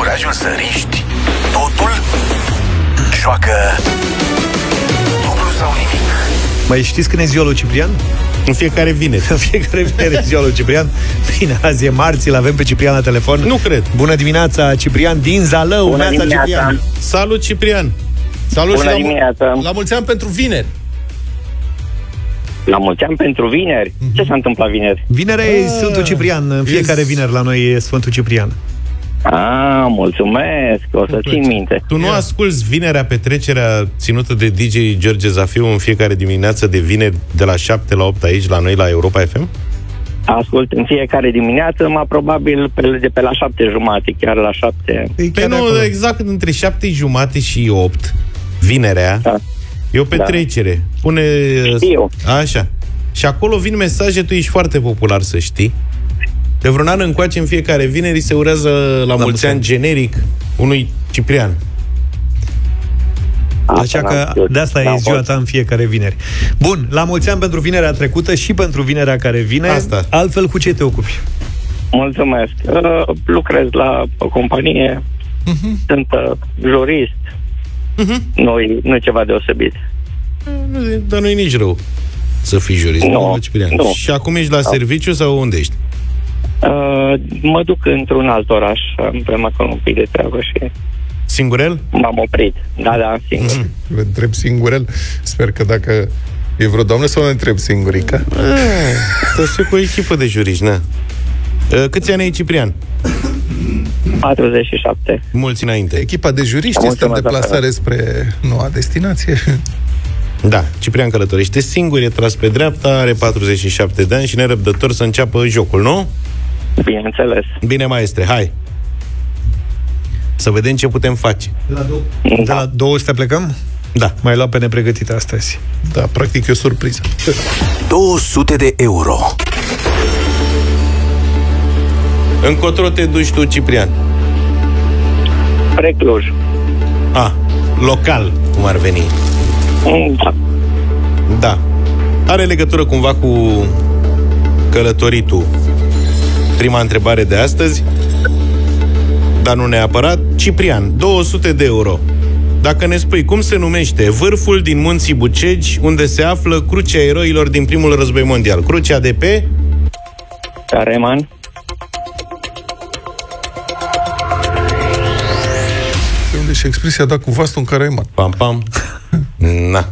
curajul să riști totul? Joacă dublu sau nimic. Mai știți când e ziua lui Ciprian? În fiecare vineri. În fiecare vineri e ziua lui Ciprian. Bine, azi e marți, îl avem pe Ciprian la telefon. Nu cred. Bună dimineața, Ciprian din Zalău. Bună dimineața. Ciprian. Salut, Ciprian. Salut. Bună dimineața. La mulți ani pentru vineri. La mulți ani pentru vineri. Ce s-a întâmplat vineri? Vinerea e Sfântul Ciprian. În fiecare vineri la noi e Sfântul Ciprian. Mulțumesc, o să țin minte. Tu nu asculți vinerea, petrecerea ținută de DJ George Zafiu în fiecare dimineață de vineri de la 7 la 8 aici la noi la Europa FM? Ascult în fiecare dimineață, probabil de pe la 7:30, chiar la 7. Păi nu, exact între 7:30 și 8, vinerea, Da. e o petrecere. Pune... Știu. Așa. Și acolo vin mesaje, tu ești foarte popular, să știi. De vreun an încoace, în fiecare vineri se urează la mulți ani generic unui Ciprian. Așa că de asta e ziua ta în fiecare vineri. Bun, la mulți ani pentru vinerea trecută și pentru vinerea care vine. Asta. Altfel, cu ce te ocupi? Mulțumesc. Lucrez la o companie, sunt jurist. Nu e ceva deosebit. Dar nu e nici rău să fii jurist. Nu, Ciprian. nu. Și acum ești la serviciu sau unde ești? Mă duc într-un alt oraș, am acolo un pic de treabă și Singurel? m-am oprit. Da, singur. Vă întreb singurel. Sper că dacă e vreo doamnă sau ne întreb singurică. Să cu o echipă de juriști, na. Câți ani ai, Ciprian? 47. Mulți înainte. Echipa de juriști este în deplasare spre noua destinație. Da, Ciprian călătorește singur, e tras pe dreapta, are 47 de ani și nerăbdător să înceapă jocul, nu? Bineînțeles. Bine, maestre, hai! Să vedem ce putem face. De la 200 plecăm? Da. Mai luat pe nepregătite astăzi. Da, practic e o surpriză. 200 de euro. Încotro te duci tu, Ciprian? Spre Cluj. Local, cum ar veni. Da. Da. Are legătură cumva cu călătoritul. Prima întrebare de astăzi, dar nu neapărat. Ciprian, 200 de euro. Dacă ne spui cum se numește vârful din Munții Bucegi, unde se află Crucea Eroilor din Primul Război Mondial? Crucea de pe... Careman. De unde și expresia da cu vastul în Caraiman. Pam, pam. Na.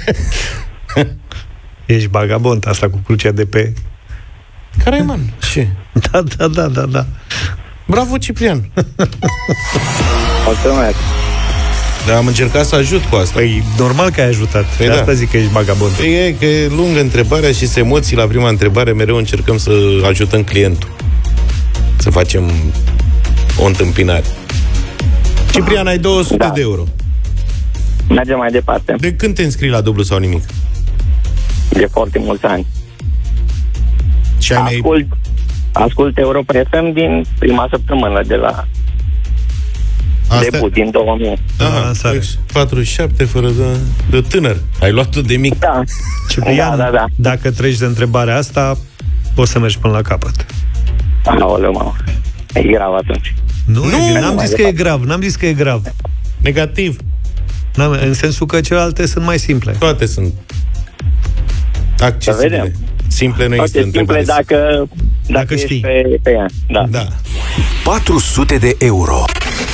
Ești bagabont asta cu crucea de pe... Caraiman. Ce? Da. Bravo, Ciprian. Mulțumesc. Dar am încercat să ajut cu asta. Păi, normal că ai ajutat. Păi de asta zic că ești bagabont. E că e lungă întrebarea și emoții la prima întrebare. Mereu încercăm să ajutăm clientul. Să facem o întâmpinare. Ciprian, ai 200 de euro. Mergem mai departe. De când te înscrii la dublu sau nimic? De foarte mulți ani. Și Ascult Europa FM din prima săptămână de la debut, din 2000. Aha, 47 fără de tânăr. Ai luat-o de mic. Da. Ciprian, Da. dacă treci de întrebarea asta, poți să mergi până la capăt. Aoleu, mamă. E grav atunci. Nu, n-am zis că e grav. Negativ. În sensul că celelalte sunt mai simple. Toate sunt accesibile. Simple nu există întrebare. Dacă știi. Pe ea. Da. 400 de euro.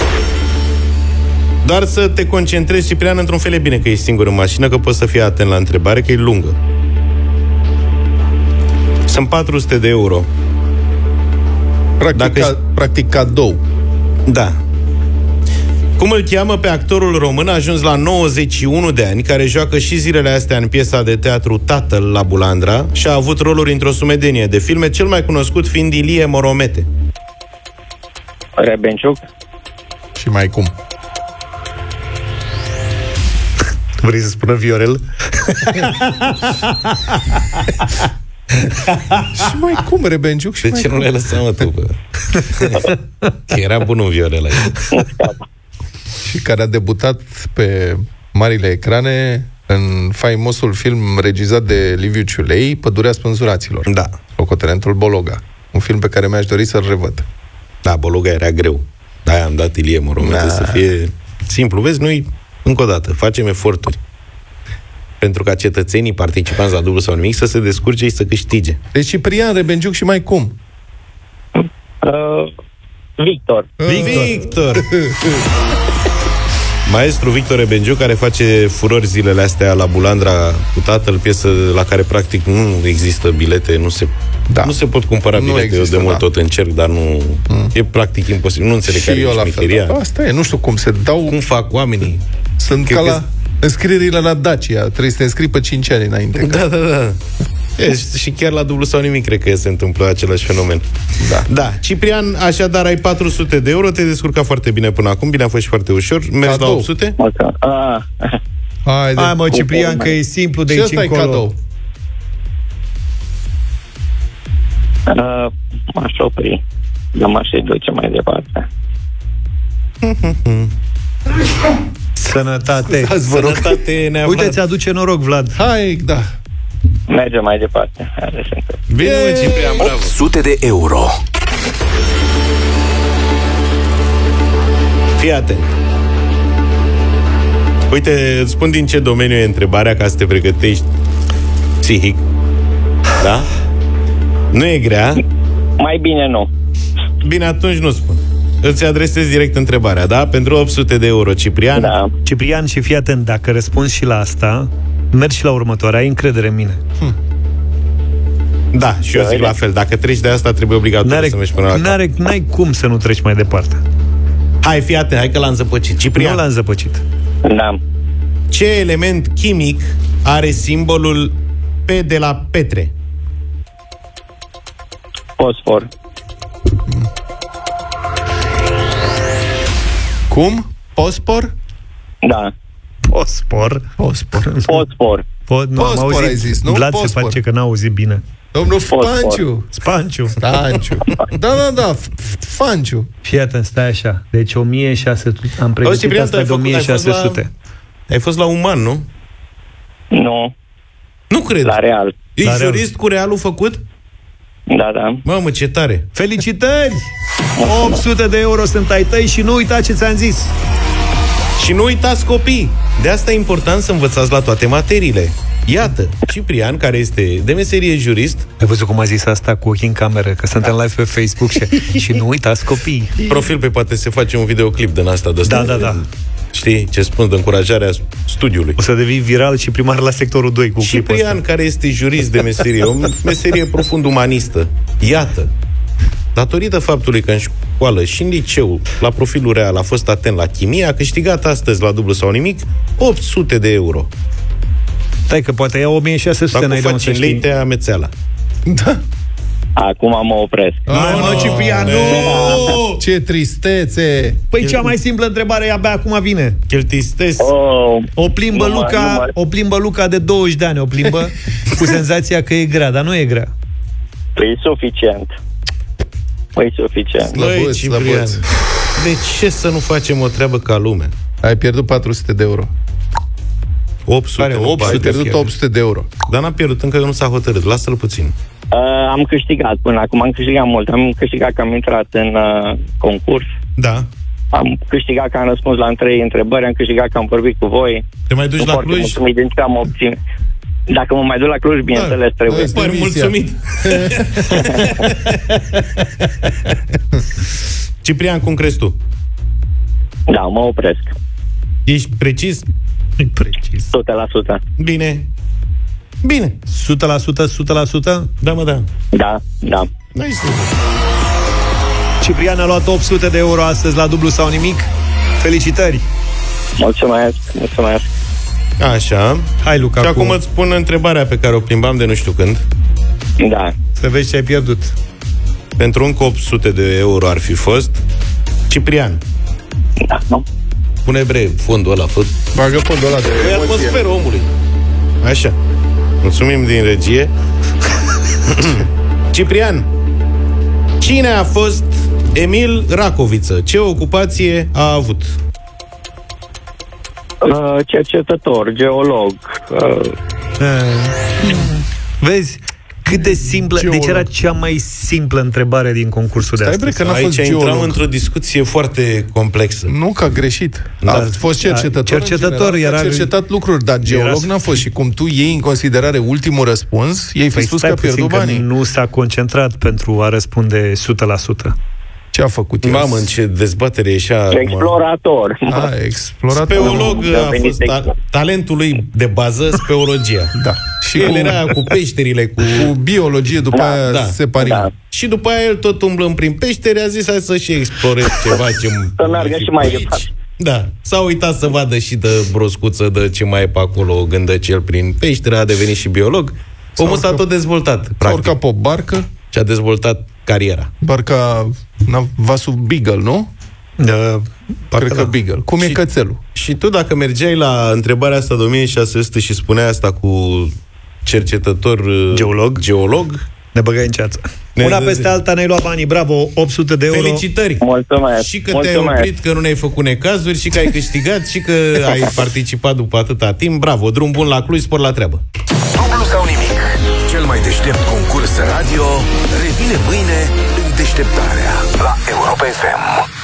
Doar să te concentrezi, Ciprian, într-un fel e bine că ești singur în mașină, că poți să fii atent la întrebare, că e lungă. Sunt 400 de euro. Practic cadou. Da. Cum îl cheamă pe actorul român ajuns la 91 de ani, care joacă și zilele astea în piesa de teatru Tatăl la Bulandra și a avut roluri într-o sumedenie de filme, cel mai cunoscut fiind Ilie Moromete? Rebenciuc. Și mai cum? Vrei să spună Viorel? Și mai cum, Rebenciuc? De ce nu le-ai lăsat, mă, tu, bă? Era bun un Viorel aici. Și care a debutat pe marile ecrane în faimosul film regizat de Liviu Ciulei, Pădurea spânzuraților. Da. Locotenentul Bologa. Un film pe care mi-aș dori să-l revăd. Da, Bologa era greu. Da, am dat Ilie Moromețe să fie simplu. Vezi, noi, încă o dată, facem eforturi pentru ca cetățenii participanți la dublu sau nimic să se descurce și să câștige. Deci Ciprian Rebenjuc și mai cum? Victor. Maestru Victor Rebenjuc, care face furori zilele astea la Bulandra cu tatăl, piesă la care practic nu există bilete, nu se pot cumpăra bilete. Eu de mult tot încerc, dar nu e practic imposibil. Nu înțeleg care e șmecheria. Asta e, nu știu cum se dau. Cum fac oamenii? Sunt ca la înscrierile la Dacia. Trebuie să te înscrii pe 5 ani înainte. Da. Și chiar la dublu sau nimic cred că se întâmplă același fenomen. Da. Ciprian, așadar ai 400 de euro, te-ai descurcat foarte bine până acum, bine, a fost și foarte ușor. Mergi la 800? Hai mă, Ciprian, că e simplu de aici încolo. Cadou. M-aș opri, dar m-aș duce mai departe. Sănătate. Sănătate. Uite, ți-aduce noroc, Vlad. Hai, da. Mergem mai departe. Bine, Ciprian, bravo. 800 de euro. Fii atent. Uite, îți spun din ce domeniu e întrebarea ca să te pregătești psihic. Da? Nu e grea. Mai bine nu. Bine, atunci nu spun. Îți adresez direct întrebarea, da? Pentru 800 de euro, Ciprian. Da. Ciprian, și fii atent, dacă răspunzi și la asta, mergi și la următoarea, ai încredere în mine. Da, și eu zic la fel. Dacă treci de asta, trebuie obligatoriu să mergi până la cap. N-ai cum să nu treci mai departe. Hai, fii atent, hai că l-am zăpăcit. Ciprian. Nu l-am zăpăcit. Da. Ce element chimic are simbolul P de la Petre? Fosfor. Cum? Pospor? Da. Fosfor. Fosfor. Fosfor ai zis, nu? Vlad se face că n-a auzit bine. Domnul Spanciu. Da. Fanciu. Fii atent, stai așa. Deci 1600. Am pregătit asta de 1600. Ai fost la Uman, nu? Nu. Nu cred. La Real. Ești jurist cu Realul făcut? Da. Mamă, ce tare. Felicitări! 800 de euro sunt ai tăi și nu uita ce ți-am zis. Și nu uitați, copii, de asta e important să învățați la toate materiile. Iată, Ciprian, care este de meserie jurist. Ai văzut cum a zis asta cu ochii în cameră, că suntem live pe Facebook și nu uitați, copii. Profil pe poate se face un videoclip din asta de asta. Da. Știi ce spun, de încurajarea studiului. O să devii viral și primar la sectorul 2 cu clipul Ciprian, ăsta. care este jurist de meserie, o meserie profund umanistă. Iată, datorită faptului că în școală și în liceu, la profilul Real, a fost atent la chimie, a câștigat astăzi la dublu sau nimic 800 de euro. Stai că poate ia 1600, n-ai de unde să știi. Te amețeala. Da. Acum mă opresc. Ciprian, nu! Ce tristețe! Păi cea mai simplă întrebare abia acum vine. Cheltistesc. O plimbă Luca de 20 de ani, o plimbă cu senzația că e grea, dar nu e grea. Păi suficient. Băi, Ciprian, de ce să nu facem o treabă ca lumea? Ai pierdut 400 de euro. 800, ai pierdut 800 de euro. Dar n-a pierdut, încă nu s-a hotărât. Lasă-l puțin. Am câștigat până acum, am câștigat mult. Am câștigat că am intrat în concurs. Da. Am câștigat că am răspuns la 3 întrebări, am câștigat că am vorbit cu voi. Te mai duci la Cluj? Mulțumit din ce am obținut. Dacă mă mai duc la Cluj, bineînțeles, trebuie. Păi, mulțumit. Ciprian, cum crezi tu? Da, mă opresc. Ești precis? Precis. 100%. Bine. 100%? Da, mă, da. Da. Ciprian a luat 800 de euro astăzi la dublu sau nimic. Felicitări! Mulțumesc. Așa. Hai, Luca. Și acum îți spun întrebarea pe care o plimbam de nu știu când. Da. Să vezi ce ai pierdut. Pentru încă 800 de euro ar fi fost Ciprian. Da, nu? Pune fondul ăla, bagă fondul ăla de emoție. Atmosfera omului. Așa. Mulțumim din regie. Ciprian, cine a fost Emil Racoviță? Ce ocupație a avut? Cercetător, geolog. Vezi? Cât de simplă, Geolog. deci era cea mai simplă întrebare din concursul de astăzi. Că n-a fost Aici geolog. intram într-o discuție foarte complexă. Nu, că a greșit. Da. A fost cercetător. Cercetător, în general, era- a cercetat lucruri, dar geolog n-a fost. Și cum tu iei în considerare ultimul răspuns, ei fi spus că a pierdut banii. Nu s-a concentrat pentru a răspunde 100%. Ce a făcut el? Mamă, în ce dezbatere ieșea acum. Explorator. Explorator. Speolog Da, a venit fost exact. talentul lui de bază, speologia. Da. Și El era cu peșterile, cu biologie, după aia da. separim. Da. Și după aia el tot umblând prin peșteri, a zis hai să și explorez ceva ce Să meargă și mai departe. Da, s-a uitat să vadă și de broscuță, de ce mai e pe acolo, gândăcel prin peșteră, a devenit și biolog. Omul s-a tot dezvoltat, S-a practic. urcat pe o barcă, Și a dezvoltat cariera. barca, vasul Beagle, nu? Cred că Beagle. Cum e Și- cățelul? Și tu, dacă mergeai la întrebarea asta de 1600 și spuneai asta cu cercetător geolog, Ne băgai în ceață. Ne- Una peste alta ne-ai luat banii, bravo, 800 de euro. felicitări! Mulțumesc. Și că te-ai oprit, că nu ne-ai făcut necazuri, și că ai câștigat, și că ai participat după atâta timp. Bravo, drum bun la Cluj, spor la treabă! Dublu sau nimic. Cel mai deștept concurs radio revine mâine în deșteptarea la Europa FM.